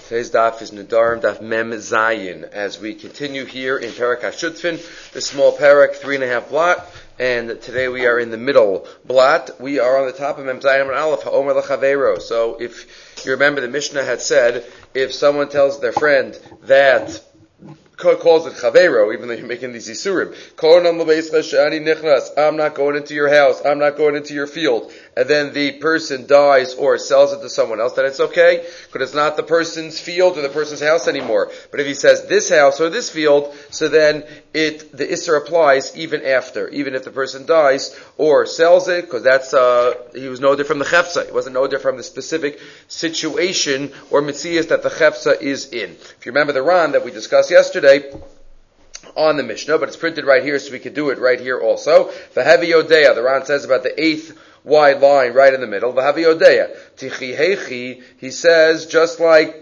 Today's daf is Nedarim daf Mem Zayin. As we continue here in Parak HaShutfin, the small parak, 3.5 blot, and today we are in the middle blot. We are on the top of Mem Zayin and Aleph, Ha'omer L'Chaveiro. So if you remember, the Mishnah had said, if someone tells their friend that calls it Chaveiro, even though you're making these Isurim. I'm not going into your house. I'm not going into your field. And then the person dies or sells it to someone else, then it's okay, because it's not the person's field or the person's house anymore. But if he says this house or this field, so then the Isser applies even after, even if the person dies or sells it, because that's, he was no different from the Chefsa. He wasn't no different from the specific situation or Metzias that the Chefsa is in. If you remember the Ran that we discussed yesterday, on the Mishnah, but it's printed right here, so we could do it right here also. V'havi Yodea, the Ran says about the 8th wide line right in the middle. V'havi Yodea, Tichi Hechi, he says, just like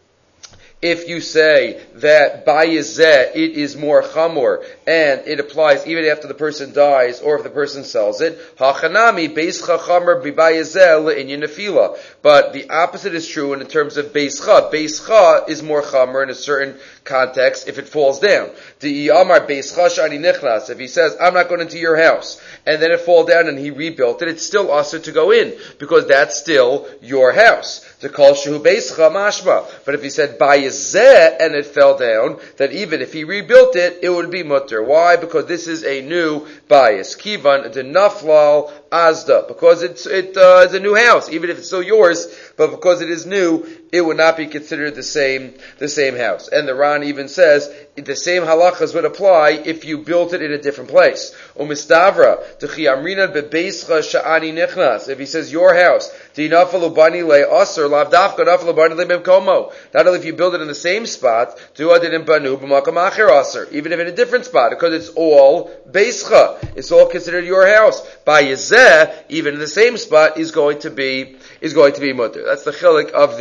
if you say that bayezeh, it is more chamor, and it applies even after the person dies, or if the person sells it, hachanami beischa chamor bibayezeh le'inyan nefila. But the opposite is true in terms of beischa. Beischa is more chamor in a certain context if it falls down. The Amar beischa shani nichnas. If he says, I'm not going into your house, and then it falls down and he rebuilt it, it's still usher to go in, because that's still your house. To call shehu beischa mashma. But if he said bayezeh, and it fell down, that even if he rebuilt it, it would be mutter. Why? Because this is a new bias. Kivan de naflal azda. Because it's a new house, even if it's still yours, but because it is new, it would not be considered the same house. And the Ran even says the same halachas would apply if you built it in a different place. Umistavra techi amrina bebeischa sha'ani nichnas. If he says your house, dinafalu bani le aser lav dafka nafalu bani le bimkomo. Not only if you build it in the same spot, du'adin banu b'makam acher aser, even if in a different spot, because it's all beischa. It's all considered your house. Bayezeh, even in the same spot, is going to be mutter. That's the chilik of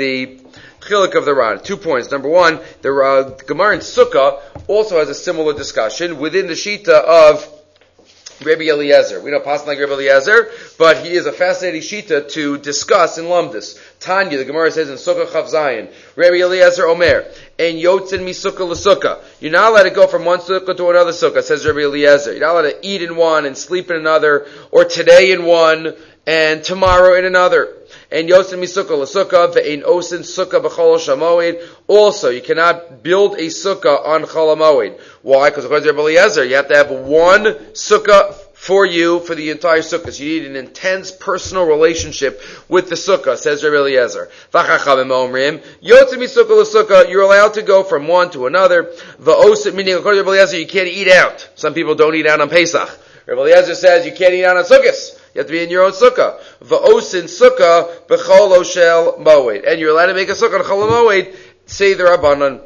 the Ran. 2 points. Number one, the Gemara in Sukkah also has a similar discussion within the Shita of Rabbi Eliezer. We know Pasuk like Rabbi Eliezer, but he is a fascinating Shita to discuss in Lumdus. Tanya, the Gemara says in Sukkah Chav Zayin, Rabbi Eliezer Omer, and Yotzin mi Sukkah l'Sukkah. You're not allowed to go from one Sukkah to another Sukkah, says Rabbi Eliezer. You're not allowed to eat in one and sleep in another, or today in one and tomorrow in another. And Yotzin mi Sukkah l'Sukkah, ve'ein osin Sukkah b'chol shamoed. Also, you cannot build a Sukkah on Chol HaMoed. Why? Because according to Rabbi Eliezer, you have to have one Sukkah for you for the entire Sukkah. So you need an intense personal relationship with the Sukkah, says Rabbi Eliezer. V'chachamim omrim, Yotzin mi Sukkah l'Sukkah, you're allowed to go from one to another. V'osin, meaning according to Rabbi Eliezer, you can't eat out. Some people don't eat out on Pesach. Rabbi Eliezer says you can't eat out on Sukkahs. You have to be in your own sukkah. V'osin sukkah b'chol shel moed. And you're allowed to make a sukkah on chol moed, say the Rabbanan.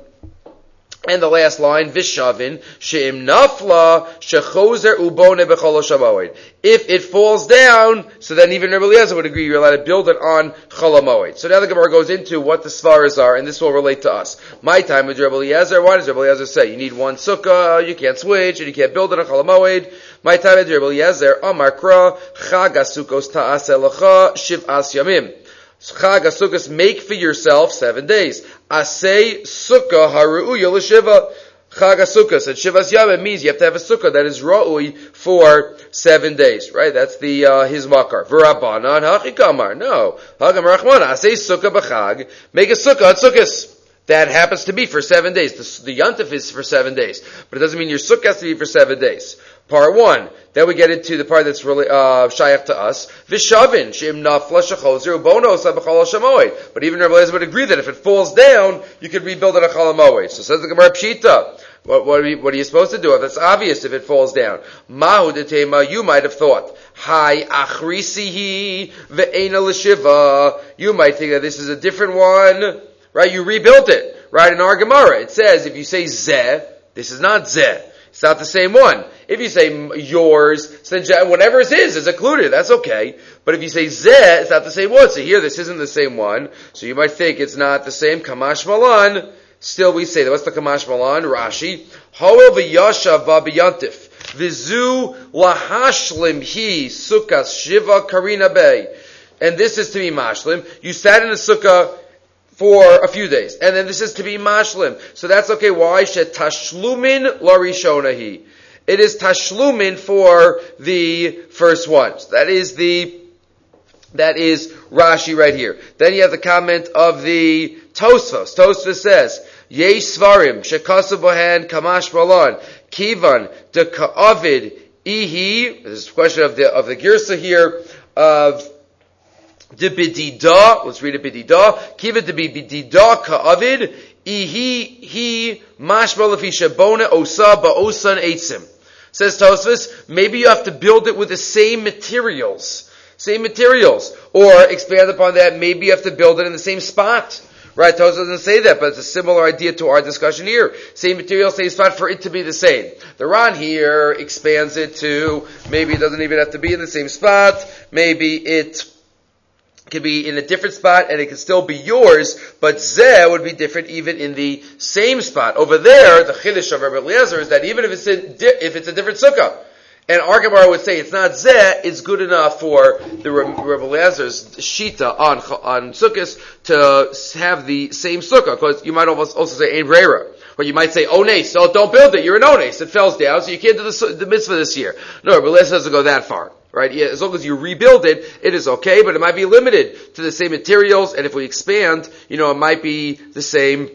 And the last line, Vishavin, she'im nafla, shechozer ubone b'chol shamoed. If it falls down, so then even Rabbi Eliezer would agree you're allowed to build it on chol moed. So now the Gemara goes into what the svaras are, and this will relate to us. My time with Rabbi Eliezer, why does Rabbi Eliezer say? You need one sukkah, you can't switch, and you can't build it on chol moed. My time with Rabbi Eliezer, Amar Kra, Chag HaSukkos ta'aseh lecha, shiv'as yamim. Chag HaSukkos, make for yourself 7 days. Asay sukkah haru'uya l'shiva. Chag HaSukkos, and shiv'as yamim means you have to have a sukkah that is ra'ui for 7 days, right? That's his makar. V'rabbanan hachikamar. No. Hagam rachmana. Asay sukkah b'chag. Make a sukkah at sukkos. That happens to be for 7 days. The yontif is for 7 days. But it doesn't mean your sukkah has to be for 7 days. Part 1. Then we get into the part that's really shayach to us. Vishavin she'im nafla shechozer ubono sabachol shamoed. But even Rabbi Eliezer would agree that if it falls down, you could rebuild it on chol moed. So says the Gemara Pshita. What are you supposed to do? If it's obvious if it falls down. Mahu detema, you might have thought. Hi achrisihi ve'ena l'shiva. You might think that this is a different one. Right? You rebuilt it. Right? In our Gemara, it says if you say zeh, this is not zeh. It's not the same one. If you say yours, so then whatever is his is included. That's okay. But if you say zeh, it's not the same one. So here, this isn't the same one. So you might think it's not the same. Kamash malan. Still, we say that. What's the kamash malan? Rashi. Hoel v'yashav v'yantif. V'zu lahashlim hi sukas shiva karina bay. And this is to be mashlim. You sat in a sukkah for a few days. And then this is to be mashlim. So that's okay. Why? Tashlumin larishonahi. It is tashlumin for the first one. So that is Rashi right here. Then you have the comment of the Tosfos. Tosfos says, Yesh svarim, shekasu bohan kamash balon, kivan, de ka'avid, ihi, this is a question of the Girsa here, of de bidida, let's read it bidida, kivan de bidida ka'avid, ihi, he, mashma lefi shabona osa ba'osan eitzim. Says Tosfos, maybe you have to build it with the same materials, or expand upon that, maybe you have to build it in the same spot. Right, Tosfos doesn't say that, but it's a similar idea to our discussion here. Same material, same spot for it to be the same. The Ran here expands it to, maybe it doesn't even have to be in the same spot, maybe it could be in a different spot and it could still be yours, but Zeh would be different even in the same spot. Over there, the Chiddush of Rabbi Eliezer is that even if it's a different sukkah, and our Gemara would say it's not Zeh, it's good enough for the Rabbi Eliezer's Shita on Sukkos to have the same Sukkah, because you might also say Ein Breira. Or you might say Ones, so don't build it, you're an Ones, it falls down, so you can't do the mitzvah this year. No, Rabbi Eliezer doesn't go that far. Right? Yeah, as long as you rebuild it, it is okay, but it might be limited to the same materials, and if we expand, it might be the same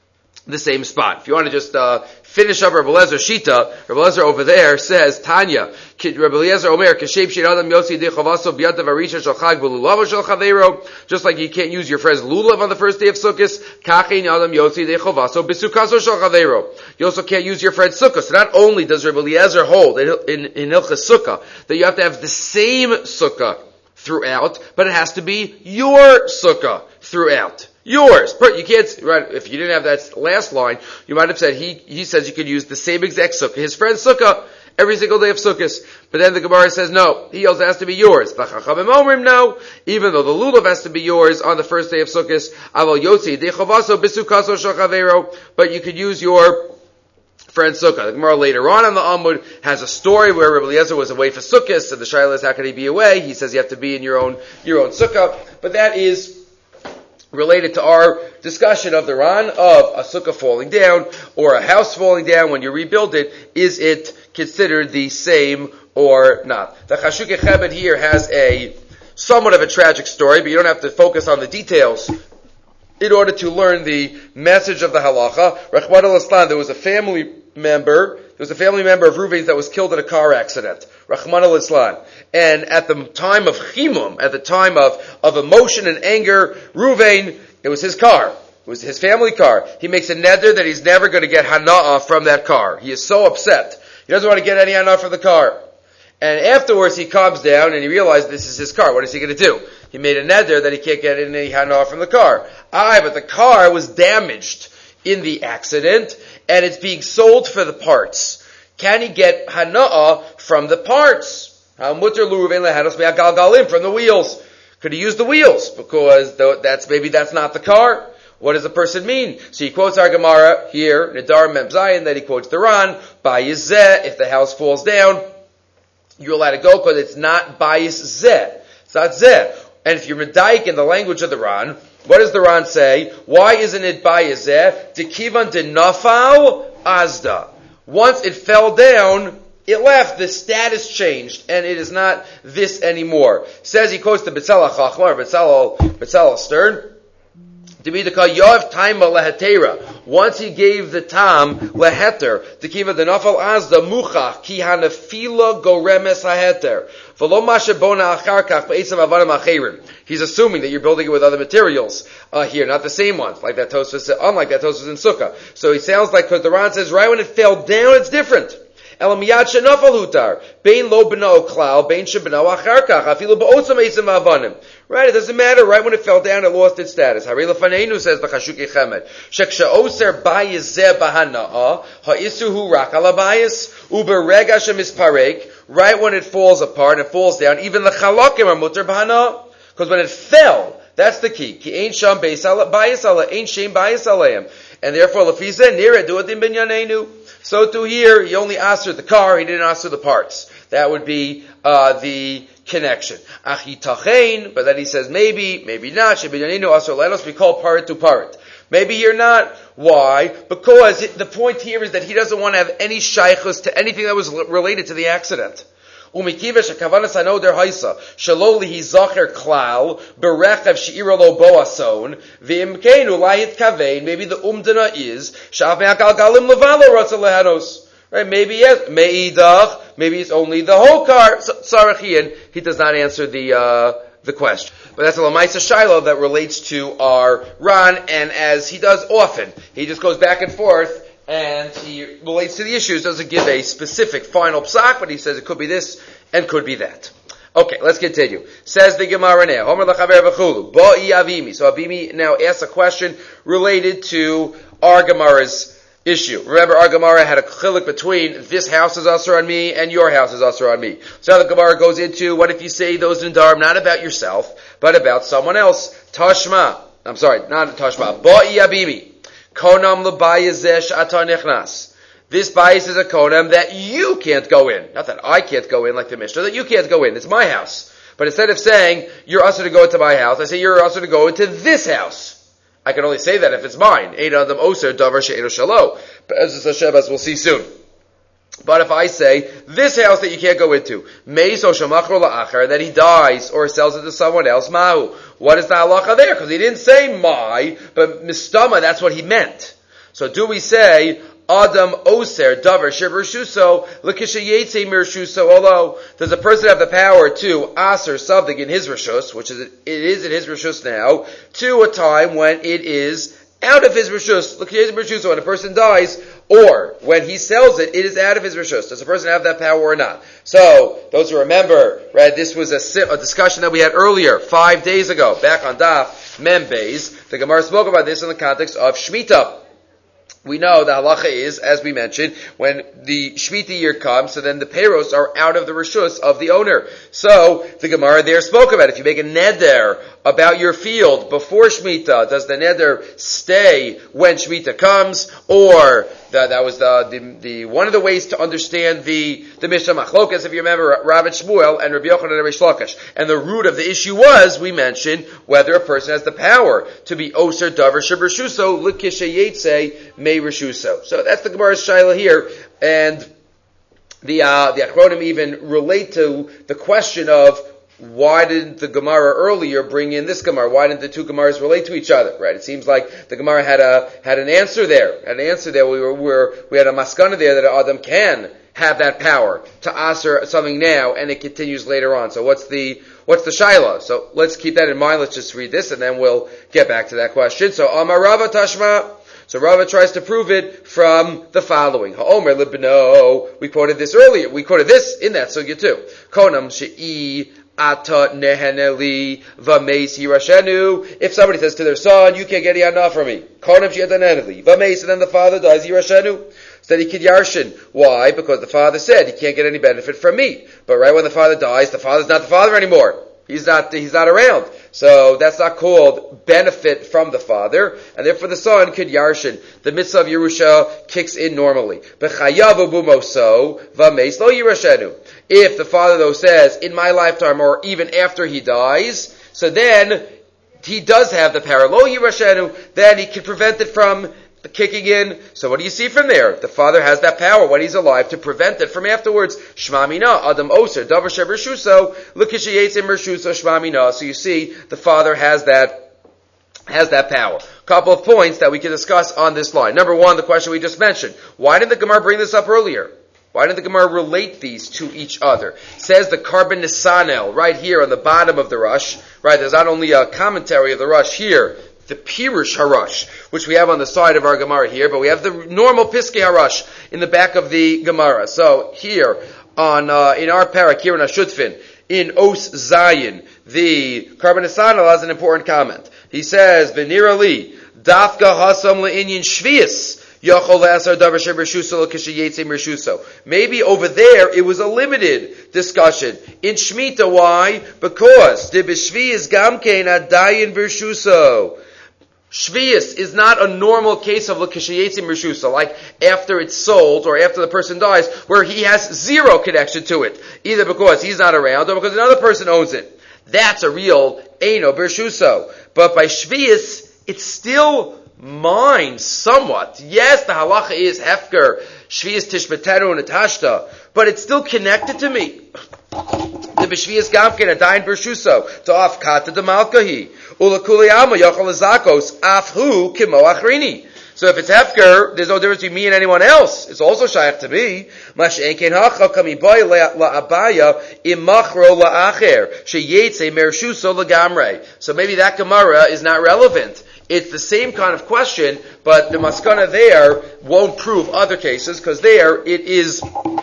spot. If you want to just finish up Rabbi Eliezer Shita, Rabbi Eliezer over there says, Tanya, Rabbi Eliezer Omer, Kashev Shir Adam Yossi Dechavaso B'yadav Arisha Shel Chag B'lulav Shel Chaveiro, just like you can't use your friend's lulav on the first day of Sukkot, Kachin Adam Yossi Dechavaso B'sukaso Shel Chaveiro. You also can't use your friend's sukkah. So not only does Rabbi Eliezer hold in Hilchas Sukkah that you have to have the same sukkah throughout, but it has to be your sukkah throughout. Yours. You can't, right, if you didn't have that last line, you might have said, he says you could use the same exact sukkah, his friend's sukkah, every single day of Sukkot. But then the Gemara says, no, he also has to be yours. The Chachamim Omrim, no, even though the lulav has to be yours on the first day of Sukkot, Aval Yotzi, Dechavaso, Bisukaso, Shachavero, but you could use your friend's sukkah. The Gemara later on the Amud has a story where Rabbi Eliezer was away for Sukkot, and the Shaila is, how can he be away? He says you have to be in your own sukkah. But that is related to our discussion of the Ran of a sukkah falling down or a house falling down. When you rebuild it, is it considered the same or not? The Chashukei Chebed here has somewhat of a tragic story, but you don't have to focus on the details in order to learn the message of the halacha. Rachmana litzlan, there was a family member of Reuven's that was killed in a car accident. Rachmana litzlan. And at the time of chimum, at the time of emotion and anger, Reuven, it was his car. It was his family car. He makes a neder that he's never going to get hana'ah from that car. He is so upset. He doesn't want to get any hana'ah from the car. And afterwards he calms down and he realizes this is his car. What is he going to do? He made a neder that he can't get any hana'ah from the car. But the car was damaged in the accident and it's being sold for the parts. Can he get hana'ah from the parts? From the wheels. Could he use the wheels? Because that's not the car. What does the person mean? So he quotes our Gemara here, Nidar Mem Zayin, that he quotes the Ran, Bayis Zeh, if the house falls down, you're allowed to go because it's not Bayis Zeh. It's not Zeh. And if you're Medaik in the language of the Ran, what does the Ran say? Why isn't it Bayis Zeh? Dekivan de Nafal Azda. Once it fell down, it left, the status changed, and it is not this anymore. Says, he quotes the Betzalel Chachma, or Betzalel Stern, once he gave the tam leheter, to kiva the nafal az the muchach ki hanefila goremes haheter v'lo mashe bona achar kach be'esav avanim acherim. He's assuming that you're building it with other materials here, not the same ones, like that Tosfos, unlike that Tosfos in Sukkah. So he sounds like, because the Ran says right when it fell down, it's different. Right, it doesn't matter. Right when it fell down, it lost its status. Says the Chashukei Chebed. Right when it falls apart and it falls down, even the chalakim are mutar b'hana. Because when it fell, that's the key. Ki ein sham beis ala, ein shem beis alayim. And therefore, lefizeh nira duadim binyaneinu. So to here, he only answered the car, he didn't answer the parts. That would be the connection. Achitachein, but then he says maybe not. Let us be called parit to parit. Maybe you're not. Why? Because the point here is that he doesn't want to have any shaykhus to anything that was related to the accident. Umikivesh akavanas hanoder haisa shaloli hizacher klal berechav sheira lo boason v'imkeinu layit kavein. Maybe the umdana is shav me'agalgalim levalo ratza lehanos. Right? Maybe yes. Me'idach. Maybe it's only the whole car. Sarachian. He does not answer the question. But that's a Lamaisa Shiloh that relates to our Ran, and as he does often, he just goes back and forth, and he relates to the issues, doesn't give a specific final psak, but he says it could be this, and could be that. Okay, let's continue. Says the Gemara now, Homer l'chaver v'chulu, Ba'i Avimi. So Avimi now asks a question related to our Gemara's issue. Remember, our Gemara had a chilik between this house is usher on me and your house is usher on me. So now the Gemara goes into, what if you say those nidarim not about yourself, but about someone else? Tashma. I'm sorry, not Tashma. Ba'i Abimi. Konam l'bayazesh atar nichnas. This bias is a konam that you can't go in. Not that I can't go in like the Mishnah, that you can't go in. It's my house. But instead of saying, you're usher to go into my house, I say, you're usher to go into this house. I can only say that if it's mine. Ein adam oser davar she'eino shalo. As we'll see soon. But if I say, this house that you can't go into, meis o shamachro la'achar, that he dies or sells it to someone else, mahu. What is the halacha there? Because he didn't say my, but mistama, that's what he meant. So do we say, Adam oser davar shebershuso l'kishayetze mirshuso olo? Does a person have the power to aser something in his rishus, which it is in his rishus now, to a time when it is out of his rishus? L'kishayetze mirshuso, when a person dies, or when he sells it, it is out of his rishus. Does a person have that power or not? So those who remember, right? This was a discussion that we had earlier, 5 days ago, back on Daf Mem Beis. The Gemara spoke about this in the context of Shemitah. We know the halacha is, as we mentioned, when the Shemitah year comes, so then the peiros are out of the rishus of the owner. So the Gemara there spoke about it. If you make a neder about your field before Shemitah, does the neder stay when Shemitah comes? Or that was the one of the ways to understand the Mishnah Machlokas, if you remember, Rav Shmuel and Rabbi Yochanan and Reish Lakish. And the root of the issue was, we mentioned, whether a person has the power to be oser davar shebershuso l'kishayetze mei reshuso. So that's the Gemara's shaila here, and the Achronim even relate to the question of why didn't the Gemara earlier bring in this Gemara? Why didn't the two Gemaras relate to each other? Right? It seems like the Gemara had an answer there. We had a maskana there that Adam can have that power to answer something now, and it continues later on. So what's the shaila? So let's keep that in mind. Let's just read this, and then we'll get back to that question. So Amar Rava Tashma. So Rava tries to prove it from the following. Ha'omer libno. We quoted this earlier. We quoted this in that sugya too. Konam she'i ata neheneli v'meis yirashenu. If somebody says to their son, you can't get yana from me. Konam she'i ata neheneli v'meis, and then the father dies, yirashenu. So then he could yarshin. Why? Because the father said he can't get any benefit from me. But right when the father dies, the father's not the father anymore. He's not around. So that's not called benefit from the father, and therefore the son could yarshin. The mitzvah of Yerusha kicks in normally. B'chayavu bumoso v'meis lo yirashenu. If the father though says, in my lifetime or even after he dies, so then he does have the power. Lo yirashenu, then he can prevent it from kicking in. So what do you see from there? The father has that power when he's alive to prevent it from afterwards. Shma mina, Adam oser, davar shebershuso, l'kishayetze mershuso shma mina. So you see, the father has that power. Couple of points that we can discuss on this line. Number one, the question we just mentioned. Why didn't the Gemara bring this up earlier? Why didn't the Gemara relate these to each other? Says the Karban Nisanel, right here on the bottom of the Rush. Right, there's not only a commentary of the Rush here, the Pirush Harash, which we have on the side of our Gemara here, but we have the normal Piskei Harash in the back of the Gemara. So here, on in our parak, here in Ashutfin, in Os Zayin, the Karban Nisanel has an important comment. He says, V'nira li, Dafka hasam le'inyin shvius, maybe over there it was a limited discussion. In Shemitah, why? Because the b'shvi is gamkein adayin v'rshuso. Shvius is not a normal case of l'kishayetzim rishusa, like after it's sold or after the person dies, where he has zero connection to it, either because he's not around or because another person owns it. That's a real eino bershuso. But by shvius, it's still mine somewhat. Yes, the halacha is hefker, shvius tishbetenu natashta, but it's still connected to me. The b'shvius gamkin adayin bershuso to afkata de malkahi ulakuli alma yochal zakos afhu kimo achrini. So if it's hefker, there's no difference between me and anyone else. It's also shaykh to me. Mash'enkein hacha kamiboy la'abaya imachro la'acher sheyetze mershuso lagamrei. So maybe that Gemara is not relevant. It's the same kind of question, but the maskana there won't prove other cases, because there it is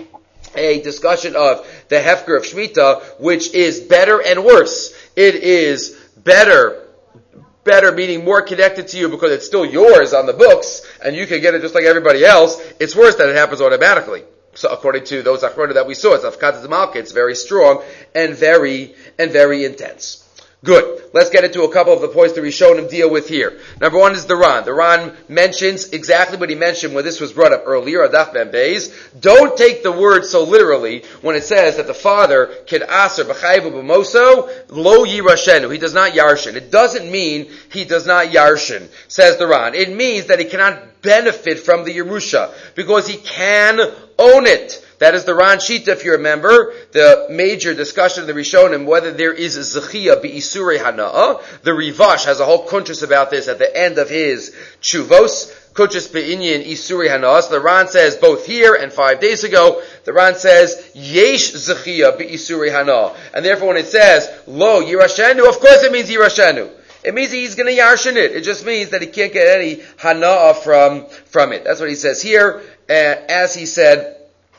a discussion of the hefker of Shemitah, which is better and worse. It is better meaning more connected to you because it's still yours on the books, and you can get it just like everybody else. It's worse that it happens automatically. So according to those achrona that we saw, it's Afkat Malka, it's very strong and very intense. Good. Let's get into a couple of the points the Rishonim deal with here. Number one is the Ran. The Ran mentions exactly what he mentioned when this was brought up earlier, Adaf Ben Beis. Don't take the word so literally when it says that the father can aser b'chayvu b'moso lo yirashenu. He does not yarshin. It doesn't mean he does not yarshin, says the Ran. It means that he cannot benefit from the Yerusha because he can own it. That is the Ran Shita, if you remember, the major discussion of the Rishonim, whether there is a Zechiyah B'Isurei Hana'ah. The Rivash has a whole kuntres about this at the end of his Chuvos, Kuntres Be'inyan Isurei Hana'ah. So the Ran says, both here and 5 days ago, the Ran says, Yesh Zechiyah B'Isurei Hana'ah. And therefore when it says, Lo Yirashenu, of course it means Yirashenu. It means he's going to yarshin it. It just means that he can't get any Hana'ah from it. That's what he says here, as he said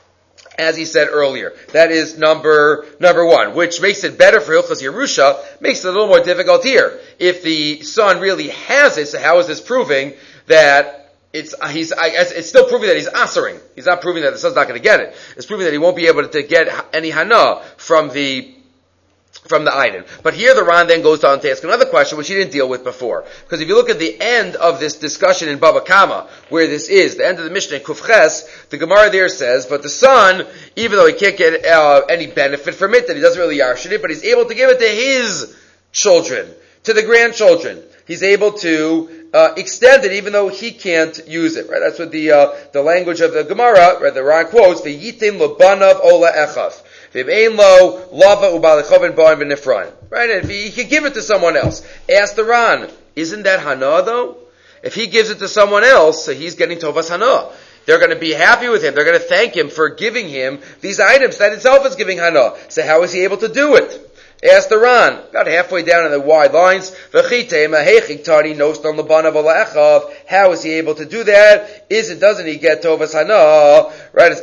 earlier. That is number one, which makes it better for Hilchos Yerusha, makes it a little more difficult here. If the son really has it, so how is this proving that it's still proving that he's asering. He's not proving that the son's not going to get it. It's proving that he won't be able to get any hana from the item. But here the Ran then goes on to ask another question which he didn't deal with before. Because if you look at the end of this discussion in Baba Kama, where this is, the end of the Mishnah in Kufches, the Gemara there says, but the son, even though he can't get any benefit from it, that he doesn't really yarshin it, but he's able to give it to his children, to the grandchildren. He's able to extend it even though he can't use it. Right? That's what the language of the Gemara, where the Ran quotes, V'yitim l'banav ola echav. Right, and if he can give it to someone else. Ask the Ran, isn't that hana though? If he gives it to someone else, so he's getting tovas hana. They're going to be happy with him. They're going to thank him for giving him these items. That itself is giving hana. So how is he able to do it? Ask the Ran, about halfway down in the wide lines, how is he able to do that? Doesn't he get tovas hana? Right?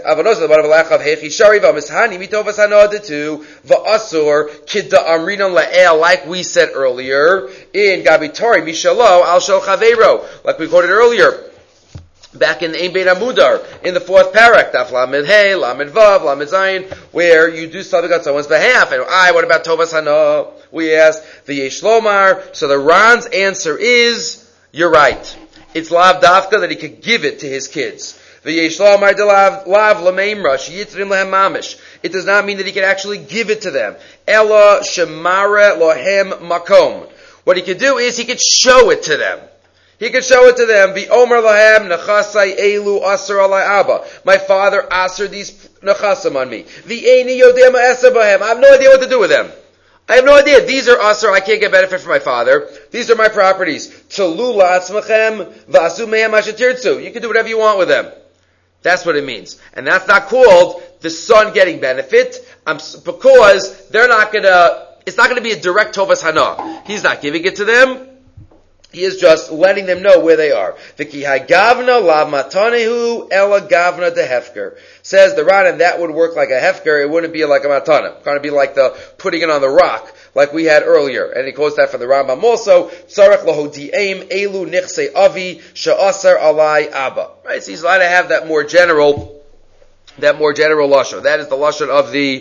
Like we said earlier, in Gabitori, Mishalo, Al Shel Chaveiro, like we quoted earlier. Back in Ein Bein Amudar, in the 4th parak, Daf Lamed Hey, Lamed Vav, Lamed Zayin, where you do something on someone's behalf. And what about Tovas Hana? We asked the Yesh Lomar. So the Ran's answer is, you're right. It's Lav Dafka that he could give it to his kids. The Yesh Lomar de Lav Lameimra, Sheyitrim Lehem Mamish. It does not mean that he can actually give it to them. Ella Shemare Lohem Makom. What he could do is he could show it to them. He could show it to them. V'omer lahem nechasai elu aser alai abba. My father aser these nechasim on me. V'eini yodeh ma'aser bahem. I have no idea what to do with them. I have no idea. These are aser. I can't get benefit from my father. These are my properties. Tolu la'atzmachem v'asu mehem asher tirtzu. You can do whatever you want with them. That's what it means. And that's not called the son getting benefit, because they're not it's not gonna be a direct tovas hana. He's not giving it to them. He is just letting them know where they are. V'ki ha'gavna lav matanehu ela gavna de hefker. Says the Ran, and that would work like a hefker. It wouldn't be like a matana. It's going to be like the putting it on the rock, like we had earlier. And he quotes that from the Rambam also. Tzarech lahodi'eim elu nichse avi sha'asar alai abba. Right? So he's allowed to have that more general lashon. That is the lashon of the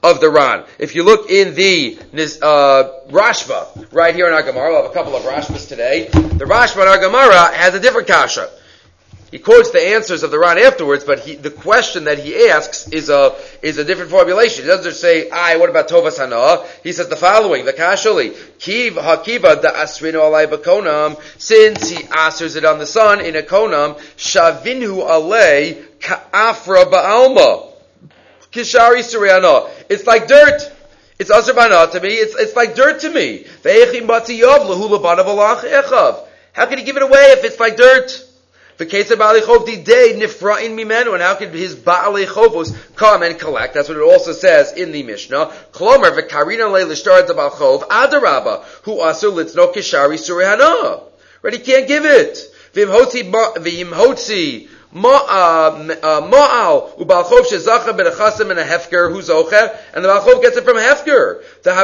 of the Ran. If you look in the Rashba, right here in our Gemara, we'll have a couple of Rashbas today. The Rashba in our Gemara has a different kasha. He quotes the answers of the Ran afterwards, but the question that he asks is a different formulation. He doesn't just say, what about Tovas Hana? He says the following, the Kashali, Kiv Hakiva da Asrinu alai bakonam, since he answers it on the sun in a konam, Shavinhu alei ka'afra ba'alma, Kishari Suryana. It's like dirt. It's Azarbana to me. It's like dirt to me. How can he give it away if it's like dirt? And how could his Ba'alei Chovos come and collect? That's what it also says in the Mishnah. Klomer v'karina le'lishtar d'bal chov adarabba hu aser litzno kishari surehana. Right? He can't give it. V'imhotzi ma'al ubal chov shezacha b'nechasim and a hefker hu zocher, and the Baal Chov gets it from hefker.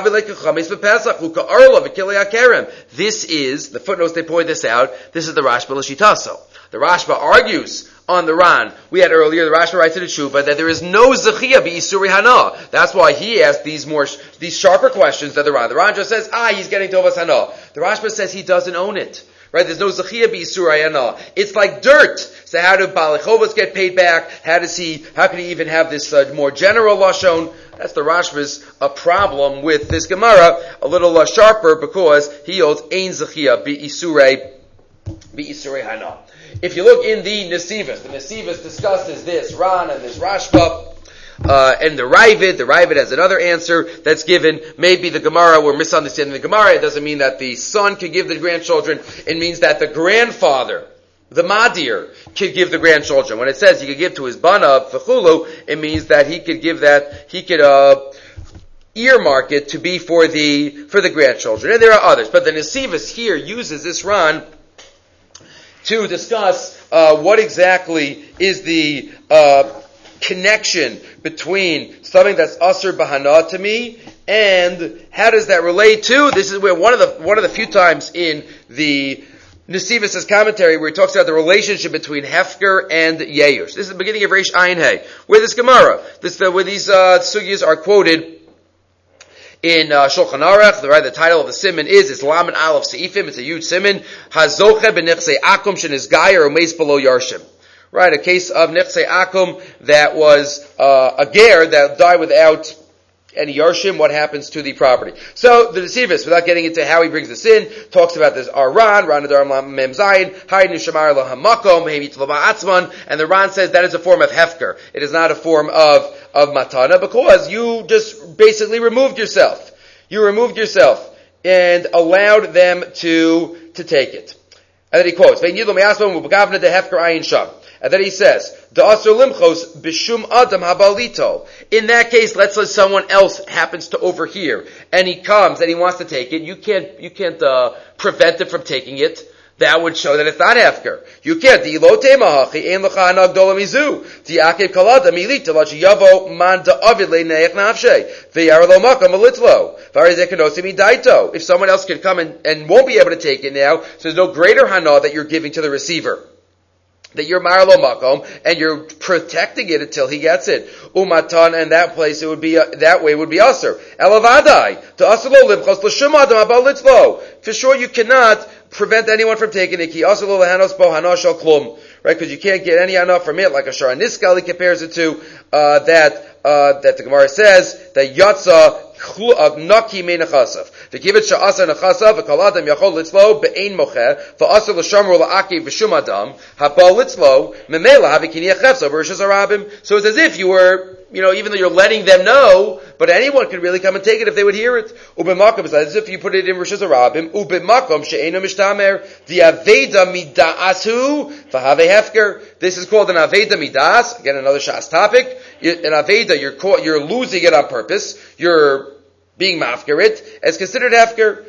This is the footnotes. They point this out. This is the Rashba l'shitaso. The Rashba argues on the Ran. We had earlier, the Rashba writes in the Tshuva that there is no Zechiyah b'Isuri Hana. That's why he asked these sharper questions than the Ran. The Ran just says, he's getting Tovas Hana. The Rashba says he doesn't own it. Right? There's no Zechiyah b'Isuri Hana. It's like dirt. So how do Ba'alei Chovos get paid back? How can he even have this more general Lashon? That's the Rashba's problem with this Gemara, a little sharper because he holds Ein Zechiyah b'Isuri Hana. If you look in the Nesivos discusses this Ran and this Rashba, and the Ravid has another answer that's given. Maybe the Gemara, we're misunderstanding the Gemara. It doesn't mean that the son could give the grandchildren. It means that the grandfather, the Madir, could give the grandchildren. When it says he could give to his Bana, Fechulu, it means that he could give that, he could, earmark it to be for the grandchildren. And there are others. But the Nesivos here uses this Ran to discuss what exactly is the connection between something that's Asr Bahana to me and how does that relate to, this is where one of the few times in the Nesivos' commentary where he talks about the relationship between Hefker and Yeyus. This is the beginning of Reish Ayin Hey, where this Gemara, where these sugyas are quoted in Shulchan Aruch. The title of the siman is Lamed Aleph Seifim. It's a huge siman. Hazoche b'nechsei akum shenizgayer umeis below yarshim. Right, a case of nechsei akum that was a ger that died without any yarshim. What happens to the property? So the Nesivos, without getting into how he brings this in, talks about this Ran Adar Mem Zayin, Haydnu Shamar Lahamakom, Hevit Atzman, and the Ran says that is a form of hefker. It is not a form of matana because you just basically removed yourself. You removed yourself and allowed them to take it. And then he quotes, and then he says, bishum adam habalito. In that case, let's say someone else happens to overhear, and he comes and he wants to take it. You can't prevent him from taking it. That would show that it's not hefker. You can't. If someone else can come and won't be able to take it now, so there's no greater hana that you're giving to the receiver. That you're marlo makom and you're protecting it until he gets it. Umatan, and that place it would be that way would be aser. Elavadai to aslo limchos l'shum adam abal litzlo. For sure, you cannot prevent anyone from taking it. Ki aslo lehanos bo hana shel klum. Right, because you can't get any hana from it, like a shara niskal. He compares it to that the Gemara says that yatsa naki me nechasav. V'kivet sha'asa nechasav v'kol adam yachol litzlo be'ein mocher v'asa l'shamru la'akiv v'shum adam habal litzlo memela havikini yachefsa v'rishas arabim. So it's as if you were, even though you're letting them know, but anyone could really come and take it if they would hear it. U'b'makom is as if you put it in rishas arabim. U'b'makom she'ena mishtamer di'aveda mida'asu v'havei hefker. This is called an aveda midas. Again, another shas topic. An aveda, you're losing it on purpose. You're being mafkerit. It's considered hefker.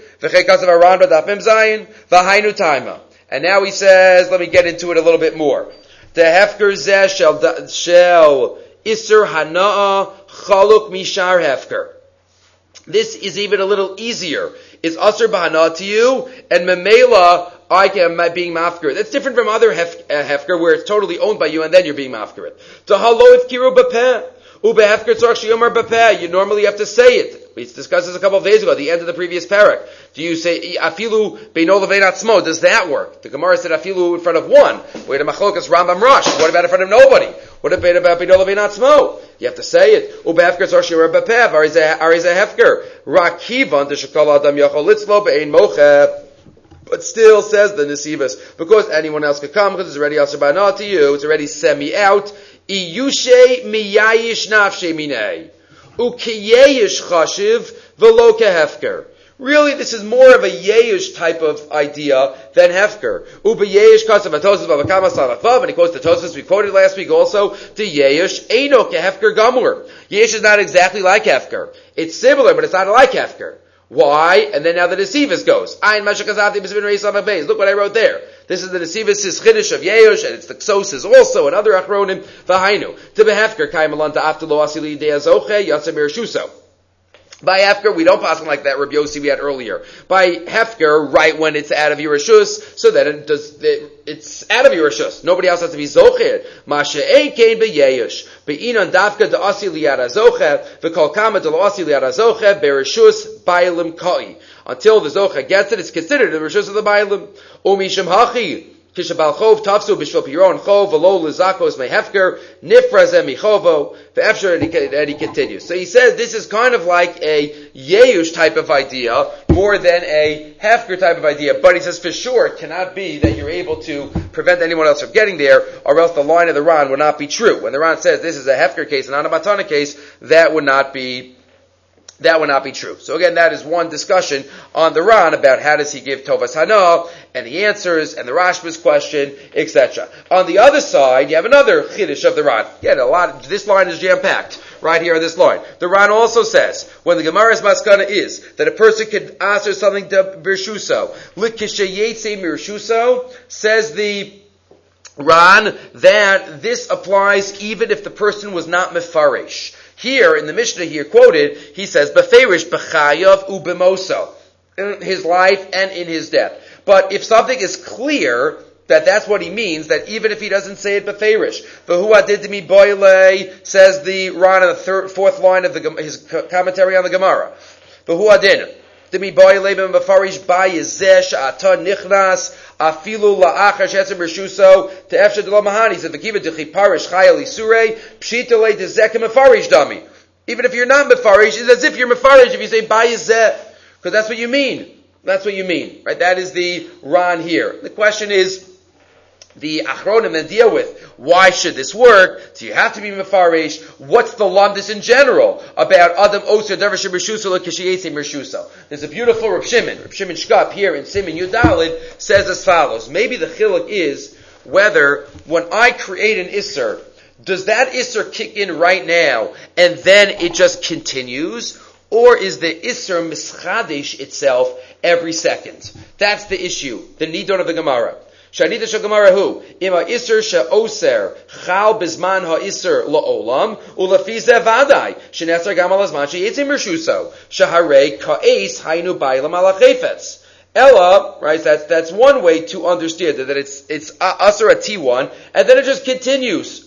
And now he says, let me get into it a little bit more. The hefker zeh shel iser hana'a chaluk mishar hefker. This is even a little easier. It's asr b'hana to you, and memela I am being mafkerit. That's different from other hefker where it's totally owned by you and then you're being mafkerit. To halo ifkiru b'peh You normally have to say it. We discussed this a couple of days ago, at the end of the previous parak. Do you say, afilu beino levein atzmo? Does that work? The Gemara said, afilu in front of one. Wait a machlokas Rambam Rosh. What about in front of nobody? What about beino levein atzmo? You have to say it. Ubehefker tzor shir bepev. Arize hefker. Rakivan deshakol adam yachol litzlo be'ein mocheh. But still, says the Nesivos, because anyone else could come, because it's already Asher Ba'ana to you, it's already semi out. Iyushe miyayish nafshe minei. Ukiyeyish chashiv velo kehefker. Really, this is more of a yeyish type of idea than hefker. Ubeyeyish kasav atosas v'avakama salachvav, and he quotes the Tosfos we quoted last week also, to yeyish eino kehefker gamur. Yeyish is not exactly like hefker. It's similar, but it's not like hefker. Why? And then now the Nesivos goes. Look what I wrote there. This is the Nesivos' Chiddush of Yehush, and it's the Ksos also, and other Achronim. V'hainu. To behefker, kaim ta'afta lo asili de'azoche, yatzem irshuso. By hefker, we don't pass on like that Rabbi Yossi we had earlier. By hefker, right when it's out of Yerushalayim, so that it's out of Yerushalayim. Nobody else has to be zocher. Masha'ei kein beyeyish. Be'inan davka da'asi liyad hazocher, v'kol kama da'asi liyad hazocher, be'rishus ba'ilim ka'i. Until the zocher gets it, it's considered the rishus of the ba'ilim. Umishim hachi. Kishabal chov tafsu b'shvil piron chov v'lo lizakos mehefker nifrazem michovo ve'efsher, and he continues. So he says this is kind of like a yeush type of idea more than a hefker type of idea. But he says for sure it cannot be that you're able to prevent anyone else from getting there, or else the line of the Ran would not be true. When the Ran says this is a hefker case and not a matana case, that would not be true. So again, that is one discussion on the Ran about how does he give Tovas Hana, and the answers, and the Rashba's question, etc. On the other side, you have another Chiddush of the Ran. Again, this line is jam-packed, right here on this line. The Ran also says, when the Gemara's Maskana is, that a person could answer something to Birshuso, Likishayetse Mirshuso, says the Ran, that this applies even if the person was not Mefarish. Here, in the Mishnah here quoted, he says, Beferish b'chayav u'b'moso, in his life and in his death. But if something is clear that that's what he means, that even if he doesn't say it beferish, v'hu adid mi boile, says the Ran on the fourth line of his commentary on the Gemara. V'hu adin. Demi boile b'mefarish b'yezeh sh'ata nichnas, afilu la'achar shetzim b'rshuso te'efshe d'lo mahani. Said v'kiva d'chi parish chayal isurei pshita le d'zekem mefarish dami. Even if you're not mefarish, it's as if you're mefarish if you say b'yezeh, because that's what you mean. That's what you mean, right? That is the Ran here. The question is, the Achronim that deal with, why should this work? Do you have to be mefarish? What's the lumdus in general about Adam Oser Dervish B'Shuso L'Kishiyetze Mirshuso? There's a beautiful Reb Shimon Shkop here in Siman Yudalid says as follows. Maybe the chiluk is whether when I create an Isser, does that Isser kick in right now and then it just continues? Or is the Isser mischadesh itself every second? That's the issue, the nidon of the Gemara. Shanita Shagamara hu ima iser she'oser chal bizman ha'isser la'olam ulafi ze vadai she'nesar gam al azman she'yitzim mershuso she'harei ka'es hainu bailam ala chayfetz. Ella, right? That's one way to understand it, that it's aser at T1 and then it just continues.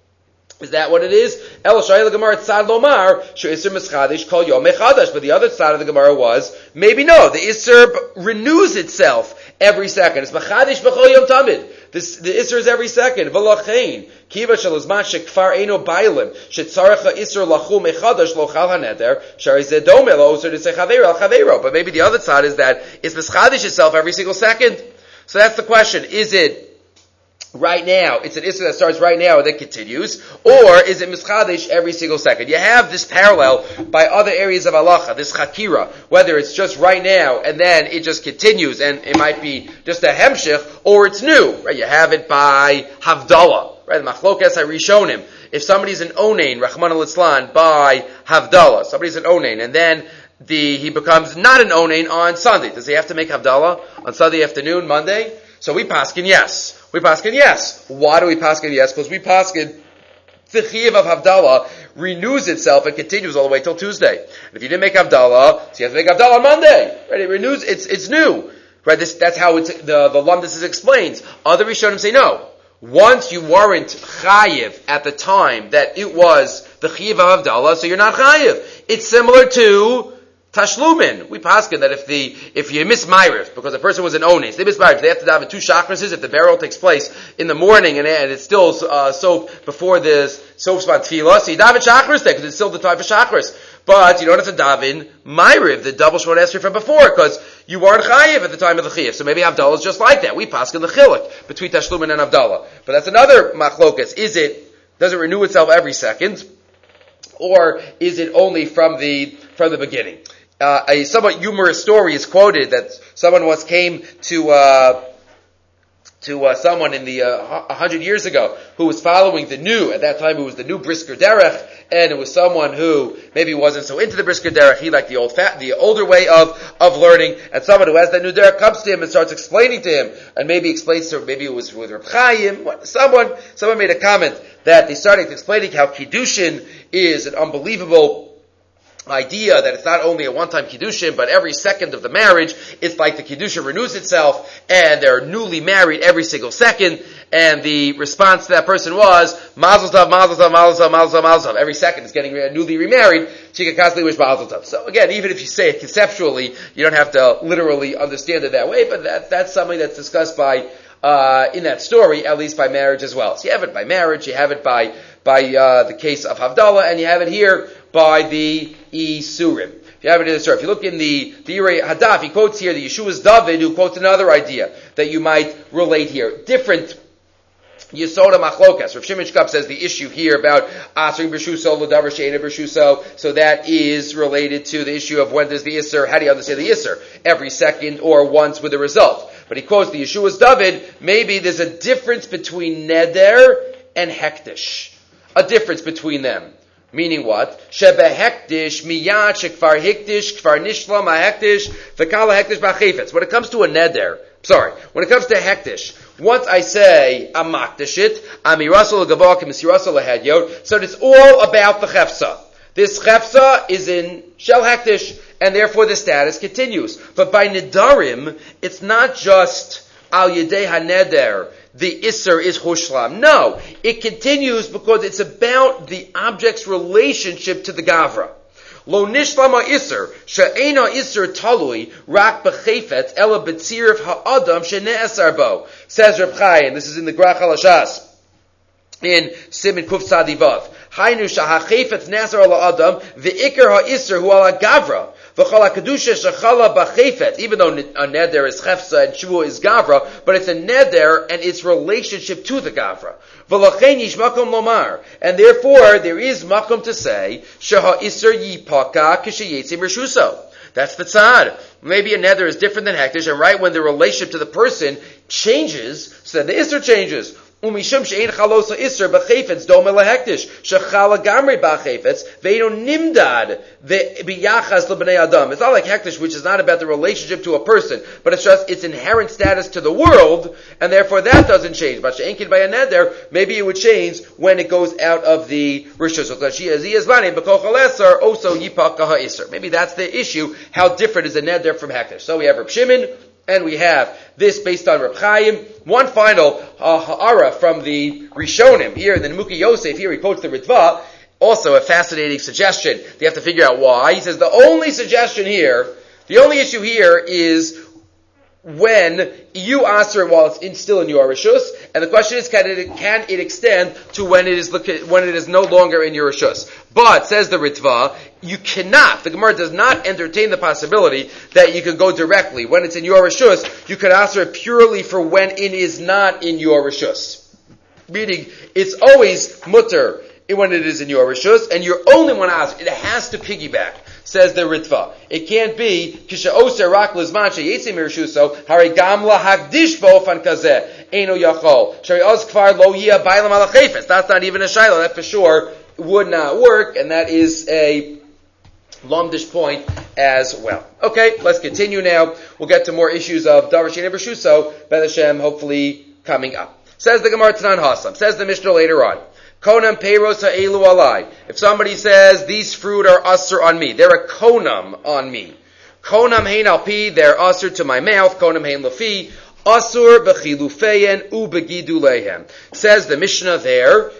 Is that what it is? Ella shayla the Gemara tzad lomar she'isser mischadesh kol yom mechadash. But the other side of the Gemara was maybe no, the isser renews itself every second. It's machadish b'chol yom tamid. The isser is every second. V'lochein kiva shalazman shekfar eino bailim shetzarech isser lachu mechadash lo chal haneder shari zedome lo oser d'sei chaveiro al chaveiro. But maybe the other side is that it's machadish itself every single second. So that's the question. Is it right now, it's an Isser that starts right now and then continues, or is it Mischadish every single second? You have this parallel by other areas of Halacha, this Chakira, whether it's just right now and then it just continues and it might be just a Hemshich, or it's new, right? You have it by Havdalah, right? Machlokas HaRishonim. If somebody's an Onain, Rachmana litzlan, by Havdalah, somebody's an Onain, and then he becomes not an Onain on Sunday. Does he have to make Havdalah on Sunday afternoon, Monday? So we paskin yes. We paskin yes. Why do we paskin yes? Because we paskin the chiyuv of Havdalah renews itself and continues all the way till Tuesday. And if you didn't make Havdalah, so you have to make Havdalah on Monday. Right? It renews. It's new. Right? That's how the lumdus is explained. Other Rishonim say no. once you weren't chayiv at the time that it was the chiyuv of Havdalah, so you're not chayiv. It's similar to Tashlumin. We paskin that if you miss Ma'ariv, because the person was an ones, they miss Ma'ariv, they have to daven 2 shachases. If the burial takes place in the morning and it's still soap before the soap spot tefillah, so you daven shacharis there because it's still the time for shacharis. But you don't have to daven Ma'ariv, the double Shemona Esrei from before, because you weren't chayiv at the time of the chiyuv. So maybe Havdalah is just like that. We paskin the chiluk between Tashlumin and Havdalah. But that's another machlokas. Does it renew itself every second? Or is it only from the beginning? A somewhat humorous story is quoted that someone once came to someone in the 100 years ago who was following at that time it was the new Brisker Derech, and it was someone who maybe wasn't so into the Brisker Derech. He liked the older way of learning, and someone who has that new Derech comes to him and starts explaining to him, and maybe explains to him, maybe it was with Reb Chaim. Someone made a comment that they started explaining how Kiddushin is an unbelievable idea, that it's not only a one-time Kiddushin, but every second of the marriage, it's like the Kiddushin renews itself, and they're newly married every single second, and the response to that person was, Mazel Tov, Mazel Tov, Mazel Tov, Mazel Tov, Mazel Tov. Every second is getting newly remarried, she can constantly wish Mazel Tov. So again, even if you say it conceptually, you don't have to literally understand it that way, but that's something that's discussed by, in that story, at least by marriage as well. So you have it by marriage, you have it by the case of Havdalah, and you have it here by the Isurim. If you have it in the story, if you look in the Yirei Hadaf, he quotes here the Yeshua's David, who quotes another idea that you might relate here. Different Yesoda Machlokas. Rav Shimon Shkop says the issue here about Asering B'Shuso, L'Davar She'ena B'Shuso, so that is related to the issue of when does the Isser, how do you understand the Isser? Every second or once with a result. But he quotes the Yeshua's David, maybe there's a difference between Neder and Hektish. A difference between them. Meaning what? Shebe hektish miyad shekvar hektish kvar nishlam hektish v'kala hektish b'chefetz. When it comes to a neder, when it comes to hektish, once I say I'm makdishit, I'm irasol gavak and misirasol lehedyot, so it's all about the chefsa. This chefsa is in shel hektish, and therefore the status continues. But by nedarim, it's not just al yedei haneder. The Isser is Hushlam. No, it continues because it's about the object's relationship to the Gavra. Lo nishlama Isser, she'ena Isser talui, rak b'chefet, ela b'tzirif ha'adam she'ne'esar bo. Says Reb Chaim, this is in the Grach HaLashas, in Siman Kuf Tzadivav. Hainu shahachefet ne'esar ala adam, v'ikar ha'Isser hu ala Gavra. Even though a neder is chefsa and shvu is gavra, but it's a neder and its relationship to the gavra. And therefore there is makom to say sheha iser yipaka kishayetzim reshuso. That's the tzad. Maybe a neder is different than hektish, and right when the relationship to the person changes, so then the iser changes. Umishum she'ein chalosa iser b'chefetz dome lehektish shechala gamri b'chefetz ve'ino nimdad b'yachas lebnei adam. It's not like hektish, which is not about the relationship to a person, but it's just its inherent status to the world, and therefore that doesn't change. But she'ein kid by a neder, maybe it would change when it goes out of the rishus. Maybe that's the issue. How different is a neder from hektish? So we have Reb Shimon, and we have this based on Reb Chaim. One final ha'ara from the Rishonim here in the Nemuki Yosef. Here he quotes the Ritva. Also a fascinating suggestion. You have to figure out why. He says the only issue here is when you answer it while it's still in your rishus, and the question is, can it extend to when it is no longer in your rishus? But says the Ritva, you cannot. The Gemara does not entertain the possibility that you can go directly when it's in your rishus. You can answer it purely for when it is not in your rishus, meaning it's always mutter when it is in your rishus, and you only want to ask. It has to piggyback. Says the Ritva. It can't be kisha oser rak lizman sheyetzim mirshuso hari gam lahagdish b'ofan kazeh eino yachol shari oz kvar lo yia bailam ala chefetz. That's not even a shayla. That for sure would not work, and that is a lumdish point as well. Okay, let's continue now. We'll get to more issues of davar she'ein b'shuso, B'ez Hashem, hopefully coming up. Says the Gemara Tanan Hasam. Says the Mishnah later on. Konam peiros ha'elu alai. If somebody says, these fruit are usher on me, they're a konam on me. Konam hein al pi, they're usher to my mouth. Konam hein lafi, Asur b'chilufeyen u'begidulehem. Says the Mishnah there,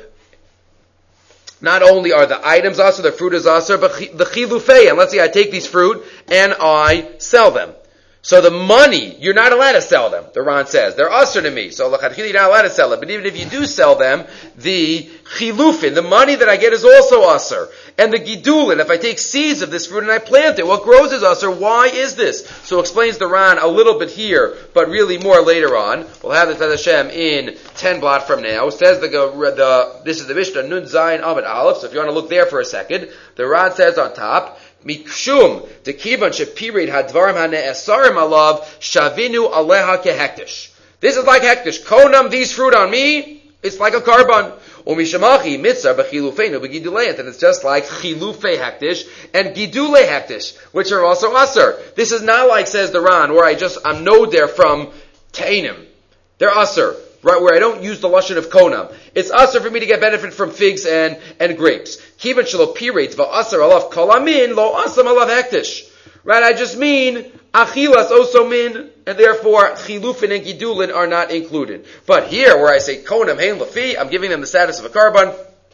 not only are the items asur, the fruit is asur, but the chilufeyen. Let's say I take these fruit and I sell them. So the money, you're not allowed to sell them, the Ran says. They're asur to me. So you're not allowed to sell them. But even if you do sell them, the chilufin, the money that I get is also asur. And the gidulin, if I take seeds of this fruit and I plant it, what grows is asur. Why is this? So explains the Ran a little bit here, but really more later on. We'll have this Hashem in 10 blot from now. Says this is the Mishnah, Nun Zayin Amid Aleph. So if you want to look there for a second, the Ran says on top, Mikshum the kiban shepirid hadvarim hane'esarim alav shavinu aleha kehektish. This is like hektish. Konam, these fruit on me, it's like a carbon. Umishamachi mitzar b'chilufeinu b'gidulei, and it's just like chilufei hektish and gidulei hektish, which are also asur. This is not like, says the Ran, where I'm node there from teinim. They're asur. Right, where I don't use the lashon of konam. It's asur for me to get benefit from figs and grapes. Kivan shelo piret va'asur alav kolamin lo asam alav hektish. Right, I just mean achilas also min, and therefore chilufin and gidulin are not included. But here, where I say konam hein lafi, I'm giving them the status of a carbon,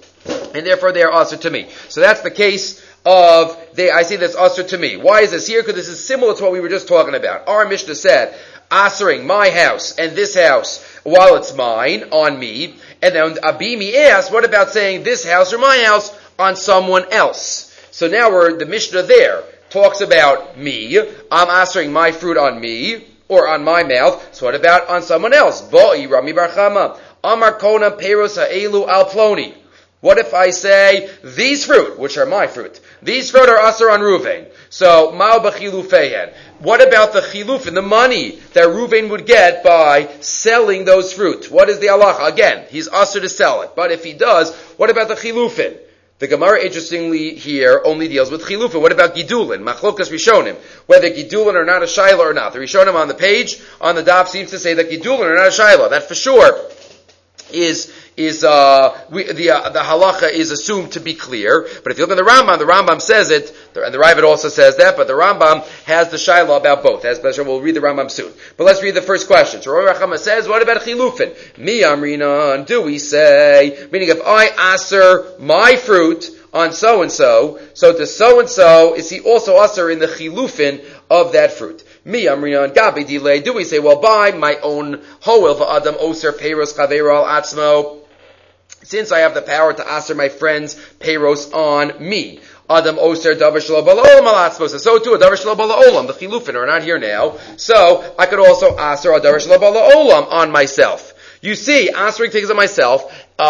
and therefore they are asur to me. So that's the case of I say that's asur to me. Why is this here? Because this is similar to what we were just talking about. Our Mishnah said, asuring my house and this house while it's mine, on me. And then Abimi asks, what about saying this house or my house on someone else? So now the Mishnah there talks about me. I'm asuring my fruit on me, or on my mouth. So what about on someone else? Bo'i Rami Bar Chama. Amar Kona Peros Ha'elu Al Ploni. What if I say, these fruit, which are my fruit, these fruit are asur on Ruvain. So, ma'u b'chilufeihen. What about the chilufin, the money that Ruvain would get by selling those fruit? What is the halacha? Again, he's asur to sell it. But if he does, what about the chilufin? The Gemara, interestingly, here only deals with chilufin. What about gidulin? Machlokas Rishonim. Whether gidulin are not a shaila or not. The Rishonim on the page, on the daf, seems to say that gidulin are not a shaila. That for sure the halacha is assumed to be clear. But if you look at the Rambam says it, and the Ravid also says that, but the Rambam has the shaila about both. As we'll read the Rambam soon. But let's read the first question. So Rabbi Rachama says, what about chilufin? Mi amrinan, do we say, meaning if I aser my fruit on so-and-so, so to so-and-so, is he also aser in the chilufin of that fruit? Mi amrinan gabi delay. Do we say, well, by my own hoel va'adam oser peiros chaveiro al atzmo, since I have the power to aser my friend's peiros on me, Adam oser davar shelo ba'olam al atzmo. So too a davar shelo ba'olam. The chilufin are not here now, so I could also aser a davar shelo ba'olam on myself. You see, asering things on myself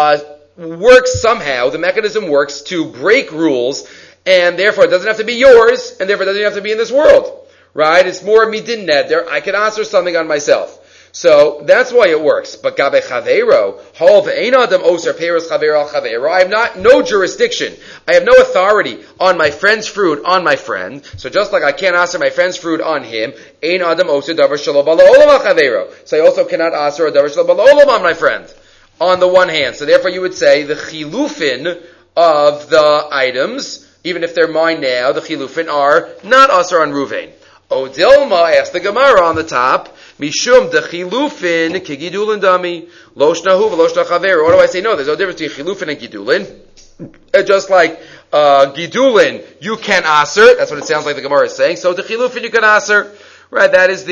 works somehow. The mechanism works to break rules, and therefore it doesn't have to be yours, and therefore it doesn't have to be in this world. Right? It's more midin neder. I can answer something on myself. So that's why it works. But gabe chaveiro, hol ve'ein adam oser peiros chaveiro al chaveiro. I have no jurisdiction. I have no authority on my friend's fruit on my friend. So just like I can't answer my friend's fruit on him, ein adam oser davar shelo ba'olam al chaveiro. So I also cannot answer a davar shelo ba'olam on my friend. On the one hand. So therefore you would say the chilufin of the items, even if they're mine now, the chilufin are not asur on Ruvain. O Dilma, asked the Gemara on the top, Mishum de chilufin kigidulin dami, loshnahu v'loshna chaver. What do I say? No, there's no difference between chilufin and gidulin. Just like gidulin, you can aser. That's what it sounds like the Gemara is saying. So the chilufin you can aser. Right, that is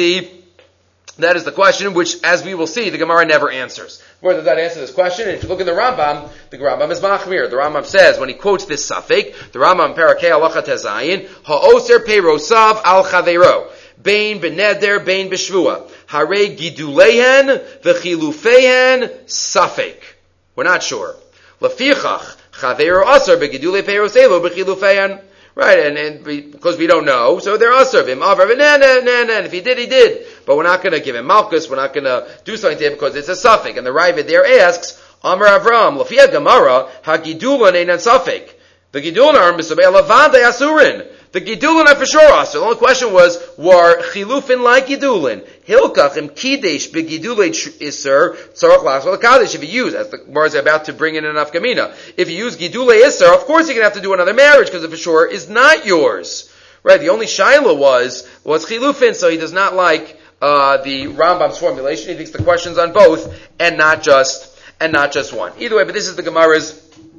the question, which, as we will see, the Gemara never answers. Where does that answer this question? And if you look in the Rambam is machmir. The Rambam says, when he quotes this suffix, the Rambam Parakei Halacha Tezayin, ha'oser peirosav al chaveiro, bein beneder, bein b'shvua, hare gidulehen, v'chilufehen, suffix. We're not sure. Lefichach, chaveiro aser, begidulei peiroselo, b'chilufehen. Right, and because we don't know, so they're asur him. If he did, he did. But we're not going to give him malchus. We're not going to do something to him because it's a suffix. And the Ravid there asks, Amar Avram, Lafia Gemara, Hagidulin einan suffix. The Gidulin are misabei lavande asurin. The Gidulin are for sure asur. The only question was, were chilufin like Gidulin? Hilkach im kidesh begidulei iser tzarach lachzor l'kadesh. If you use, as the Gemara is about to bring in an afkamina, if you use Gidulei iser, of course you're going to have to do another marriage because it for sure is not yours. Right? The only shaila was chilufin, so he does not like the Rambam's formulation. He thinks the question's on both and not just one. Either way, but this is the Gemara's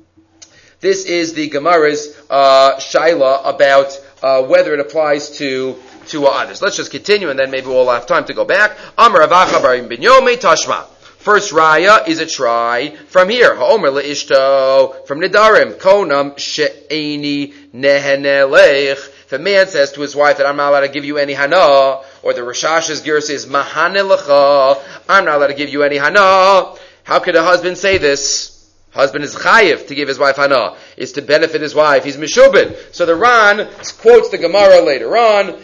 shaila about whether it applies to others. Let's just continue, and then maybe we'll have time to go back. Amar Avacha bar bin Yomei Tashma. First raya is a try from here. Ha'omer le'ishto from Nidarim. Konam she'eni nehenelech. If a man says to his wife that I'm not allowed to give you any hana, or the Rishash's gear says mahanelecha, I'm not allowed to give you any hana. How could a husband say this? Husband is chayiv to give his wife hana, is to benefit his wife. He's mishubed. So the Ran quotes the Gemara later on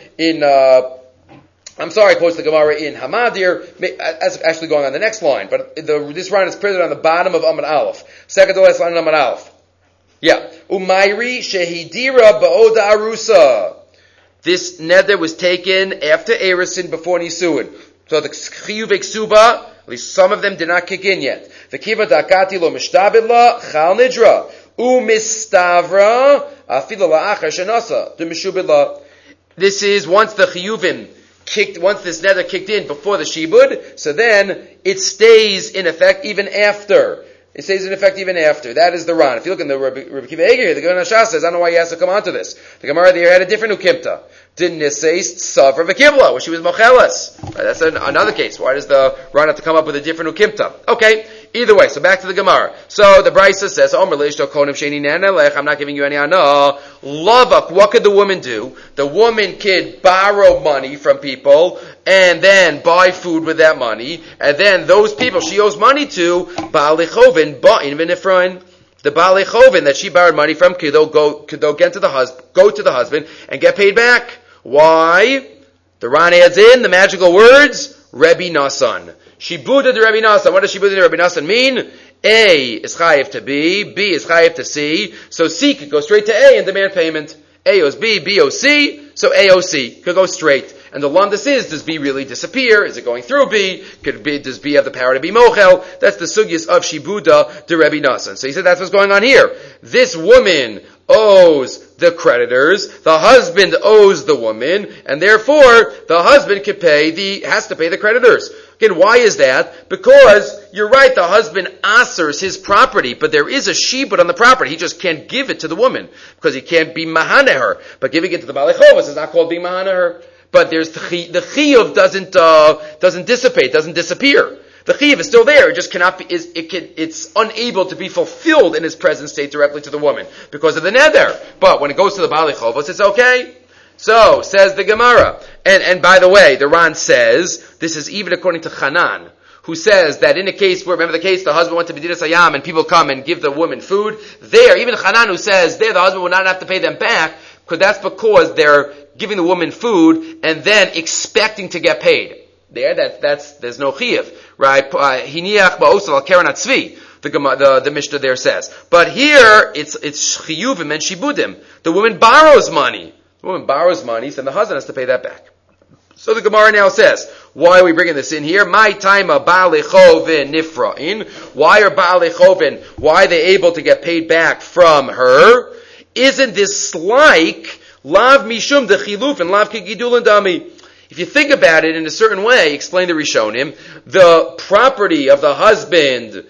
quotes the Gemara in Hamadir, as actually going on the next line, but this Ran is printed on the bottom of Amud Aleph. Second to last line of Amud Aleph. Yeah. Umayri shehidira ba'oda arusa. This neder was taken after Erisin, before Nisuin. So the chiyuv eksuba, at least some of them did not kick in yet. The kiva dakati lo mishtabid la chal nidra. Umistavra afila la'achar shenasa. The mishubid la. This is once the chiyuvim once this neder kicked in before the shibud, so then it stays in effect even after. It stays in effect even after. That is the Ran. If you look in the Rabbi Kiva Eger here, the Gemara Shas says, I don't know why he has to come onto this. The Gemara there had a different ukimta. Didn't it say Savra V'Kibla, where she was Mocheles? That's another case. Why does the Ran have to come up with a different ukimta? Okay, either way, so back to the Gemara. So the Brisa says, I'm not giving you any ana. Lavak, what could the woman do? The woman could borrow money from people, and then buy food with that money, and then those people she owes money to, Ba'alei Chovin, Ba'in V'Nifrain. The Ba'alei Chovin that she borrowed go to the husband and get paid back. Why? The Ran adds in the magical words, Rebbe Nasan. Shibuda de Rebbe Nasan. What does Shibuda de Rebbe Nasan mean? A is chayiv to B is chayiv to C, so C could go straight to A and demand payment. A owes B owes C, so A owes C. Could go straight. And the lumdus is, does B really disappear? Is it going through B? Does B have the power to be mochel? That's the sugyas of Shibuda de Rebbe Nasan. So he said that's what's going on here. This woman owes the creditors, the husband owes the woman, and therefore the husband has to pay the creditors. Again, why is that? Because you're right, the husband asers his property, but there is a shibud on the property. He just can't give it to the woman because he can't be mahane her. But giving it to the Ba'alei Chovos is not called being mahane her. But there's the chiyuv doesn't dissipate, doesn't disappear. The chiyuv is still there. It just cannot be. It's unable to be fulfilled in its present state directly to the woman because of the neder. But when it goes to the Ba'alei Chovos, it's okay. So says the Gemara. And by the way, the Ran says this is even according to Hanan, who says that in a case where, remember the case, the husband went to Bediras Hayam and people come and give the woman food. There, even Hanan who says there the husband will not have to pay them back because they're giving the woman food and then expecting to get paid. There's no chiyuv, right? Hiniach ba'osel al keren atzvi. The Mishnah there says. But here, it's chiyuvim and shibudim. The woman borrows money. The woman borrows money, so the husband has to pay that back. So the Gemara now says, why are we bringing this in here? My time of Ba'alei Chovin nifra'in. Why are Ba'alei Chovin, why are they able to get paid back from her? Isn't this like lav mishum de chiluf and lav kigidul dami? If you think about it in a certain way, explain the Rishonim, the property of the husband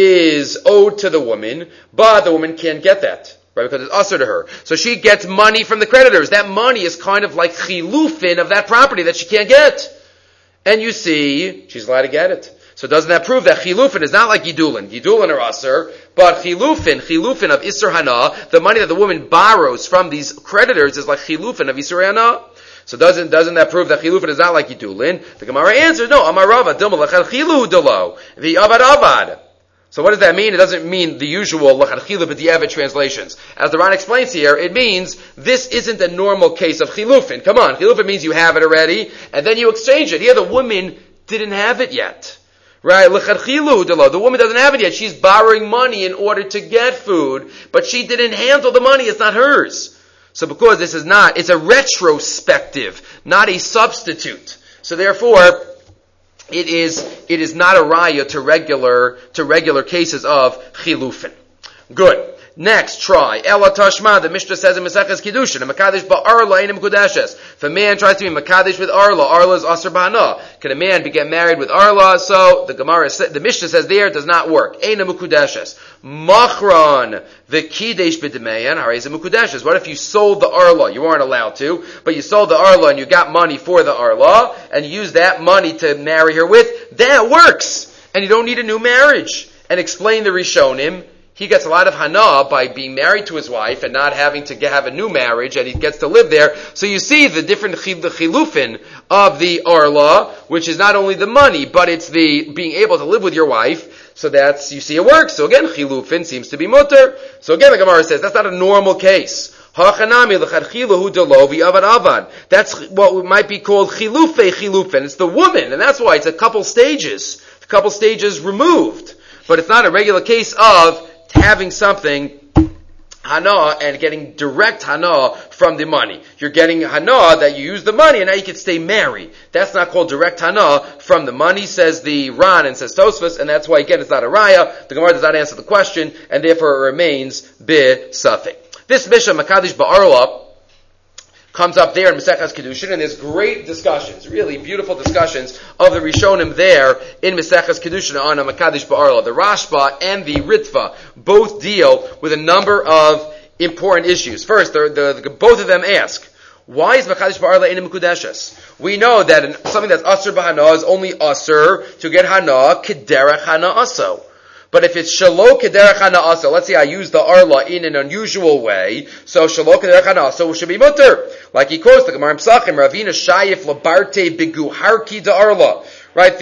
is owed to the woman, but the woman can't get that. Right, because it's usher to her. So she gets money from the creditors. That money is kind of like chilufin of that property that she can't get. And you see, she's allowed to get it. So doesn't that prove that chilufin is not like Yidulin? Yidulin are usher, but chilufin of Isser Hana, the money that the woman borrows from these creditors is like chilufin of Isser Hana. So doesn't that prove that chilufin is not like Yidulin? The Gemara answers, no, Amarava, Dilma Lachal Chilu Dolo, the Avad Avad. So what does that mean? It doesn't mean the usual l'chadchila b'di'evet translations. As the Ran explains here, it means this isn't a normal case of chilufin. Come on, chilufin means you have it already, and then you exchange it. Here the woman didn't have it yet. Right? L'chadchilu d'lo. The woman doesn't have it yet. She's borrowing money in order to get food, but she didn't handle the money. It's not hers. So because this is not, it's a retrospective, not a substitute. So therefore, it is not a raya to regular cases of chilufin. Good. Next, try. Ela Tashma, the Mishnah says in Maseches Kiddushin, Mekadesh ba'arla ain't Mekudeshes. If a man tries to be Mekadesh with arla is Asr b'hana. Can a man get married with arla? So the Mishnah says there it does not work. Ain't Mekudeshes. Machron, the Kidesh b'demeyan, harayz Mekudeshes. What if you sold the arla? You weren't allowed to, but you sold the arla and you got money for the arla, and you used that money to marry her with? That works! And you don't need a new marriage. And explain the Rishonim, he gets a lot of hana by being married to his wife and not having to have a new marriage, and he gets to live there. So you see the different the chilufin of the arla, which is not only the money, but it's the being able to live with your wife. So that's, you see it works. So again, chilufin seems to be mutter. So again, the Gemara says that's not a normal case. That's what might be called chilufin. It's the woman, and that's why it's a couple stages removed. But it's not a regular case of having something hana and getting direct hana from the money. You're getting hana that you use the money and now you can stay married. That's not called direct hana from the money, says the Ran and says Tosfos, and that's why again it's not a raya. The Gemara does not answer the question, and therefore it remains bi-safek. This Mishnah Mekadesh ba'arla comes up there in Maseches Kiddushin, and there's great discussions, really beautiful discussions of the Rishonim there in Maseches Kiddushin on a Mekadesh ba'arla. The Rashba and the Ritva both deal with a number of important issues. First, both of them ask, why is Mekadesh ba'arla in Mekudeshes? We know that something that's Asr b'hana is only Asr to get hana kederech hana aso. But if it's shalo kederech hana aso, let's say I use the arla in an unusual way, so shalo kederech hana aso should be mutter. Like he quotes the Gemara Psachim, Ravina shayif labarte biguharki da arla. Right,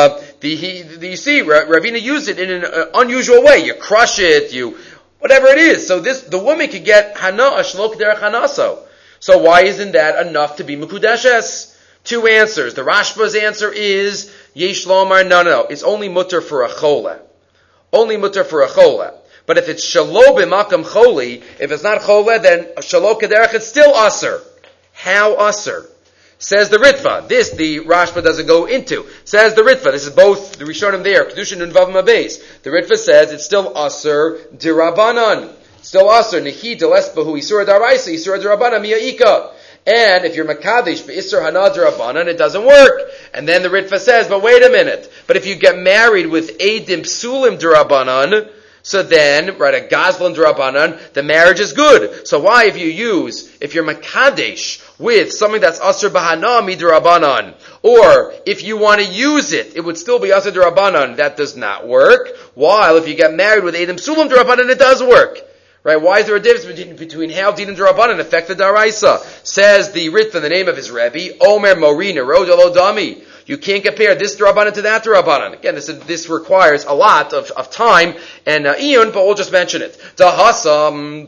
you see, Ravina used it in an unusual way. You crush it, whatever it is. So the woman could get hana shalo kederech hana aso. So why isn't that enough to be mekudeshes? Two answers. The Rashba's answer is yesh lomar, no, it's only mutter for a chola. Only mutter for a chola. But if it's shalo b'makam choli, if it's not chola, then shalo kederech, it's still aser. How aser? Says the Ritva. This, the Rashba doesn't go into. Says the Ritva. This is both the Rishonim there. Kedushin and Vav Mabez. The Ritva says it's still aser dirabanan. Still aser. Nehi delesbahu isura daraisa, isura dirabana miyaika. And if you're Makadesh b'isur hana derabanan, it doesn't work. And then the Ritva says, but wait a minute. But if you get married with Eidim Psulim derabanan, so then, right, a Gazlan derabanan, the marriage is good. So why, if you're Makadesh with something that's Asr b'hana miderabanan, or if you want to use it, it would still be Asr derabanan, that does not work. While if you get married with Eidim Psulim derabanan, it does work. Right? Why is there a difference between how Din and Darabanan affect the Daraisa? Says the Ritva in the name of his Rebbe, Omer Morina, Rodalo Dami. You can't compare this Darabanan to that Darabanan. Again, this requires a lot of time and Iyun, but we'll just mention it. Dahasa,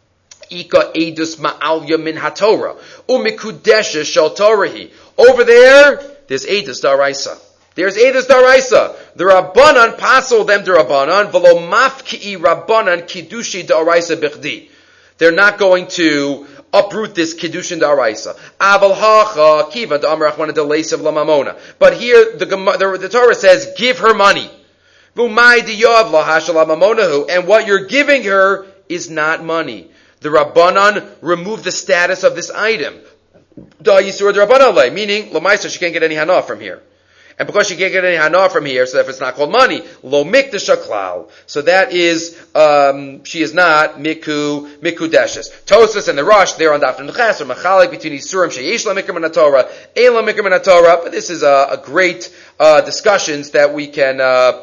Ika Edus Ma'alya Min HaTorah, Umikudesha Shal Torahi. Over there's Edus Daraisa. There's Eidos Daraisa. The Rabbanan pasol them to Rabbanan, v'lo mafki'i Rabbanan kiddushi Daraisa bichdi. They're not going to uproot this kiddushin Daraisa. Aval hacha kiva da'amrachmana deleisav lamamona. But here the Torah says, give her money. V'umay diyav lahashal lamamonahu. And what you're giving her is not money. The Rabbanan remove the status of this item. Da yisur Rabbanan, meaning l'maisa she can't get any hana from here. And because she can't get any hana from here, so if it's not called money, lo mikdasha klal. So that is, she is not mikudeshes. Tosas and the Rosh, there on Daf Neches, are machalik between Yisurim, sheyesh la mikra min haTorah, ein la mikra min haTorah, but this is a great, discussions that we can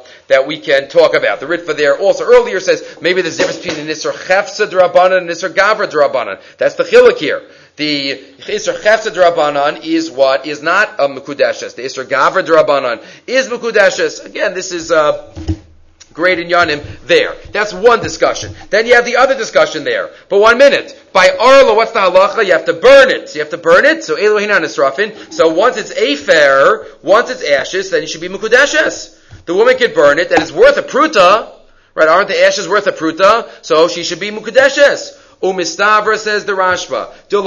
talk about. The Ritva there also earlier says, maybe there's a difference between the Nisr Chefsa D'Rabbanan and Nisr Gavra D'Rabbanan. That's the chiluk here. The Isser Chefsa D'Rabbanan is what is not a Mekudeshes. The Isser Gavra D'Rabbanan is Mekudeshes. Again, this is great in Yanim there. That's one discussion. Then you have the other discussion there. But 1 minute. By Arla, what's the halacha? You have to burn it. So you have to burn it. So Elohinan Nisrafin. So once it's afer, once it's ashes, then it should be Mekudeshes. The woman can burn it. That is worth a pruta. Right? Aren't the ashes worth a pruta? So she should be Mekudeshes. Umistavra, says the Rashba.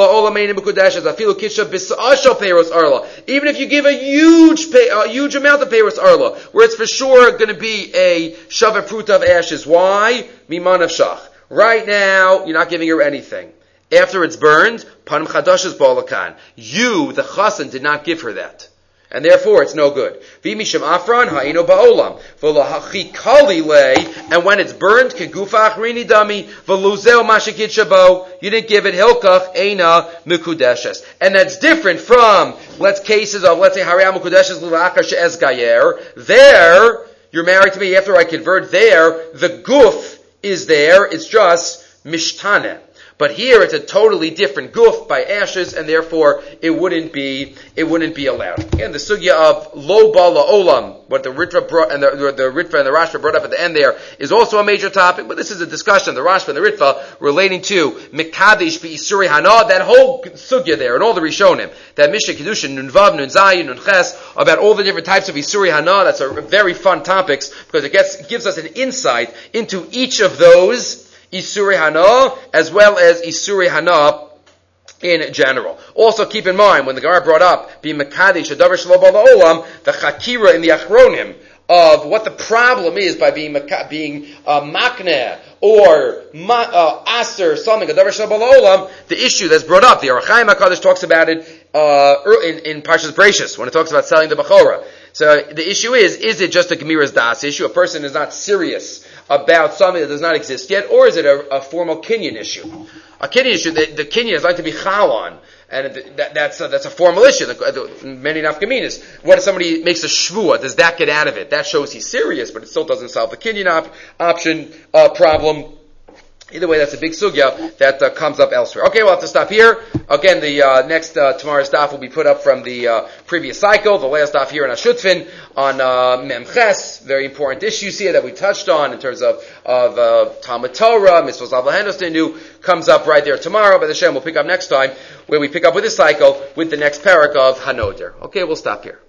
Even if you give a huge amount of peiros arla, where it's for sure going to be a shava pruta of ashes. Why? Miman of shach. Right now, you're not giving her anything. After it's burned, panim chadashas balakan. You, the chassan, did not give her that. And therefore, it's no good. V'misham afran ha'ino ba'olam. V'lahachikali lei. And when it's burned, kegufa achrini dami. V'luzeo mashikit shabo. You didn't give it hilkach eina mukudeshes. And that's different from, let's say, hariyah mukudeshes l'achar she'ez gayer. There, you're married to me after I convert there, the guf is there, it's just mishtane. But here it's a totally different guf by ashes, and therefore it wouldn't be allowed. And the sugya of lo bala olam, what the Ritva brought, and the Ritva and the Rashba brought up at the end there, is also a major topic. But this is a discussion, the Rashba and the Ritva, relating to Mekadesh Isuri Hana, that whole sugya there, and all the Rishonim, that Mishnah Kedushin, Nun Vav, Nun Zayin, Nun Ches, about all the different types of Isuri Hana. That's a very fun topics, because it gives us an insight into each of those Isuri Hana, as well as Isuri Hana in general. Also keep in mind, when the Gemara brought up, being Mekadesh, Adavar Shelo Bala Olam, the Chakira in the Achronim, of what the problem is by being Makneh, or Aser, something, Adavar Shelo Bala Olam, the issue that's brought up, the Ohr HaChaim HaKadosh talks about it, in Parshas Bereishis, when it talks about selling the Bechorah. So the issue is it just a Gemira's Das issue? A person is not serious about something that does not exist yet, or is it a formal Kinyan issue? A Kinyan issue, the Kinyan is like to be Chal on, and that's a formal issue. Many nafkaminas. What if somebody makes a shvua? Does that get out of it? That shows he's serious, but it still doesn't solve the Kinyan problem. Either way, that's a big sugya that comes up elsewhere. Okay, we'll have to stop here. Again, the next tomorrow's daf will be put up from the previous cycle, the last daf here in Ashutfin on Memches. Very important issues here that we touched on in terms of Talmud Torah, Mitzvos Avlahenostenu, comes up right there tomorrow. But the Shem will pick up next time, where we pick up with this cycle with the next parak of Hanoder. Okay, we'll stop here.